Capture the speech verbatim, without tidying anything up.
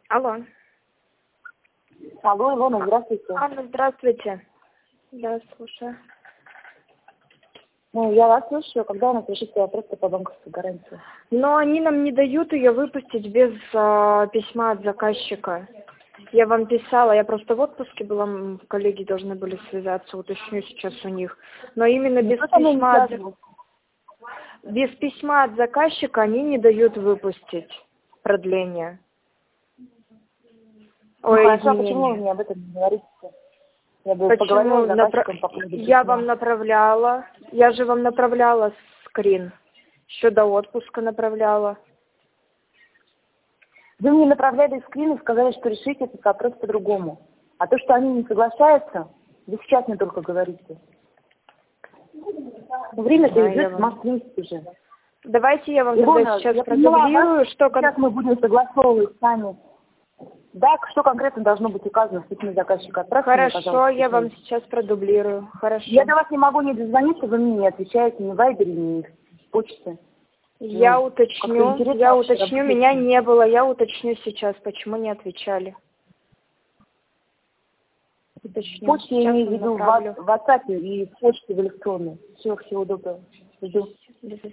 Алло. Алло, Илона, здравствуйте. Анна, здравствуйте. Да, слушаю. Ну, я вас слушаю, когда у нас решится вопрос по банковской гарантии. Но они нам не дают ее выпустить без а, письма от заказчика. Я вам писала, я просто в отпуске была, м, коллеги должны были связаться, уточню сейчас у них. Но именно без письма, от, без письма от заказчика они не дают выпустить продление. Ну, Ой, хорошо, а изменения. почему вы мне об этом не говорите? Я бы Почему? поговорила с заказчиком Напра- по поводу Я письма. вам направляла, я же вам направляла скрин, еще до отпуска направляла. Вы мне направляли скрин и сказали, что решите этот вопрос по-другому. А то, что они не соглашаются, вы сейчас мне только говорите. Время-то Да, я идет вам- март месяц уже. Давайте я вам Илона, тогда сейчас я поняла продублирую, вас, что... кон- сейчас мы будем согласовывать сами. Да, что конкретно должно быть указано в письме заказчика. Отправьте мне, Хорошо, пожалуйста, я письмо. вам сейчас продублирую. Хорошо. Я до вас не могу не дозвониться, вы мне не отвечаете ни в вайбере, ни в почте. Я Ну, уточню, как-то интересно я вообще уточню, работать. меня не было, я уточню сейчас, почему не отвечали. В Уточню. почте я Сейчас имею в вам виду в направлю. WhatsApp и в почте в электронной. Всего, всего доброго. Жду. Без